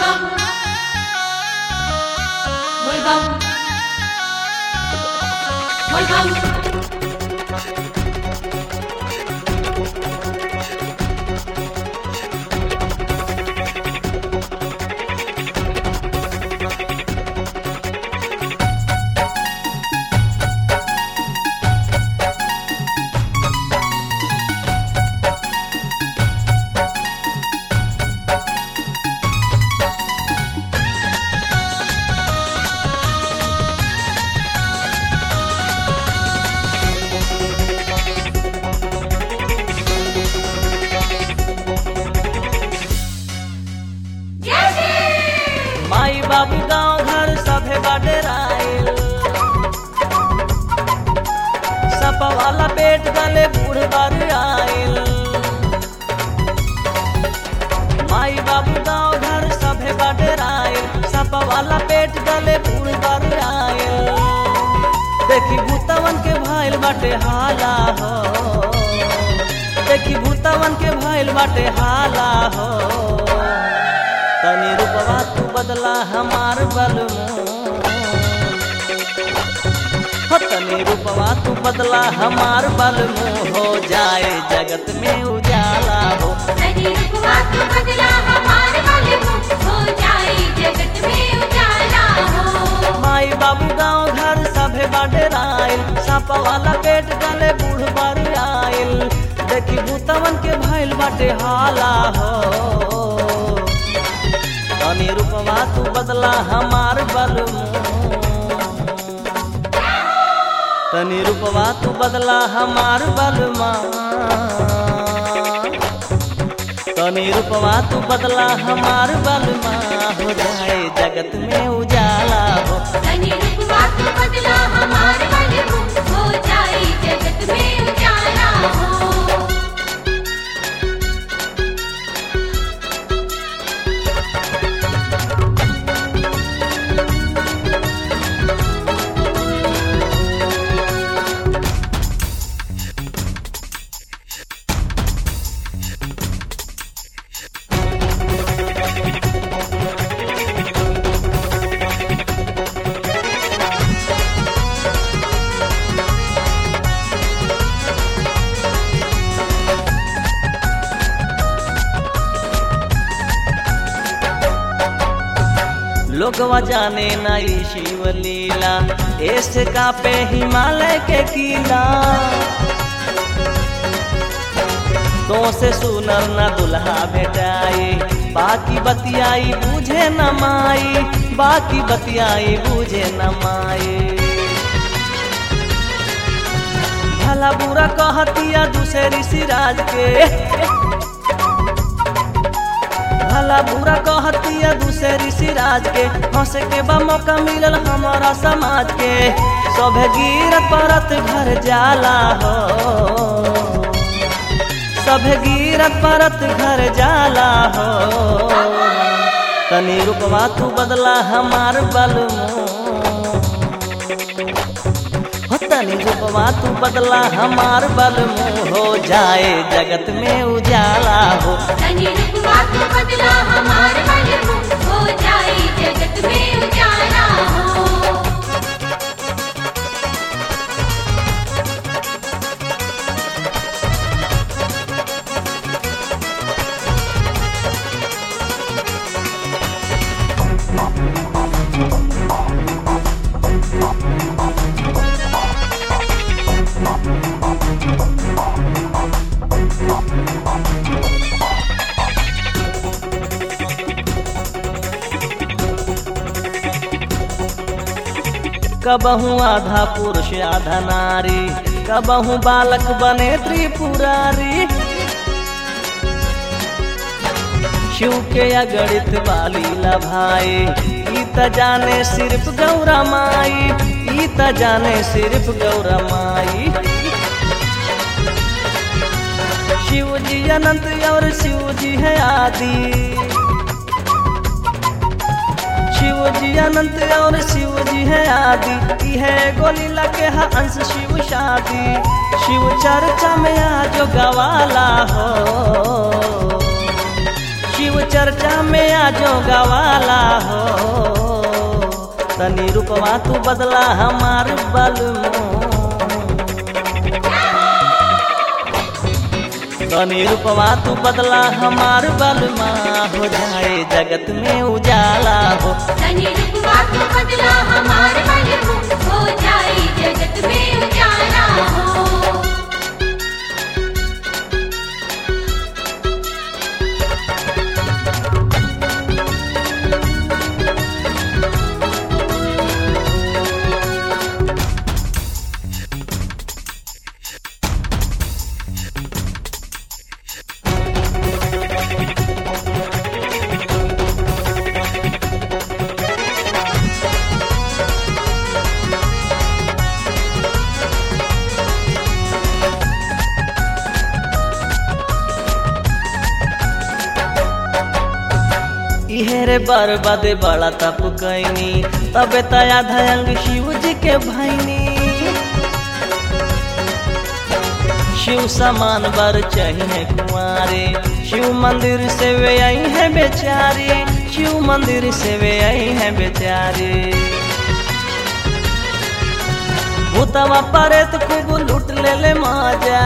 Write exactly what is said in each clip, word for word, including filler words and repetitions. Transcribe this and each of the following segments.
bum, bul bum, bul bum. माई बाबू गाँव घर सभे बडराइल, सपा वाला पेट गले बूढ़ बर आइल। माई बाबू गाँव घर सभे बडराइल, सपा वाला पेट गले बूढ़ बर आइल। देखी भूतवन के भाइल बाटे हाला हो, देखी भूतवन के भाइल बाटे हाला हो। तनी रूपवा तू बदला हमार बलमो, हो तनी रूपवा तू बदला हमार बलमो, हो जाए जगत में उजाला हो। तनी रूपवा तू बदला हमार बलमो, हो जाए जगत में उजाला हो। माई बाबू गाँव घर सभे बडराइल, सापा वाला पेट गले बूढ़ बर आइल। देखी भूतवन के भइल बाटे हाला हो, तनी रूपवा तू बदला हमार बलमो, तनी रूपवा तू बदला हमार बलमा, तनी रूपवा तू बदला हमार बलमा, हो जाए जगत में उजाला हो। तनी रूपवा तू बदला हमार बलमो, हो जाए जगत में उजाला हो। लोगवा जाने नई शिवलीला, ऐसे कापे हिमालय के किला। तो से सुनर न दुल्हा भेटाई, बाकी बतियाई बूझे न माई, बाकी बतियाई बूझे न माई। भला बुरा कहतिया दूसरी सिराज के, भला बुरा कहतिया दूसरी सिराज के। हंसे के बा मौका मिलल हमारा समाज के, सभे गिरत परत घर जाला हो, सभे गिरत परत घर जाला हो। तनी रूपवा तू बदला हमार बलमो, हो तनी रूपवा तू बदला हमार बलमो, हो जाए जगत में उजाला हो। तनी रूपवा तू बदला हमार बलमो, हो जाए जगत में उजाला हो। कबहू आधा पुरुष आधा नारी, कबहू बालक बने त्रिपुरारी। शिव के अगणित बालीला भाई, ई त जाने सिर्फ गौरा माई, ई त जाने सिर्फ गौरा माई। शिव जी अनंत और शिव जी है आदि, शिव जी अनंत और शिव जी है आदि। है गोलीला के हा अंश शिव शादी, शिव चर्चा में आज गवाला हो, शिव चर्चा में आजो गवाला हो तनी रूपवा तू बदला हमार बलमो तनी रूपवा तू बदला हमार बलमा हो जाए जगत में उजाला हो तनी रूपवा तू बदला हमार बलमो हो जाए जगत में उजाला हो। इहेरे बर्बादे बड़ा तप कैनी तबे तया धयंग शिव जी के भैनी शिव समान बर चाहिए कुंवारे शिव मंदिर से वे आई है बेचारी शिव मंदिर से वे आई है बेचारी भूतवा परे तो खूब लूट ले ले माजा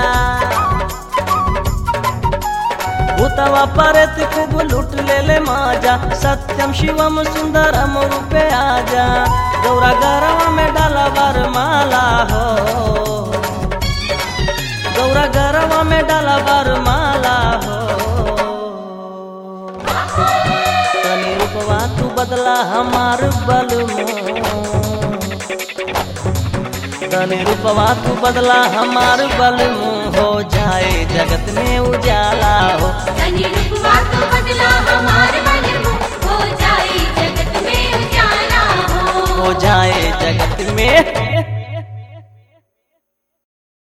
भूतवा परत खूब लूट ले ले माजा सत्यम शिवम सुंदरम रूपे आजा गौरा गरवा में डाला बर माला हो गौरा गरवा में डाला बर माला हो तनी रूपवा तू बदला हमार बलमो तनी रूपवा तू बदला हमार बलमो हो जाए जगत में उजाला हो तनी रूपवा तू बदला हमार बलमो हो जाए जगत में उजाला हो हो जाए जगत में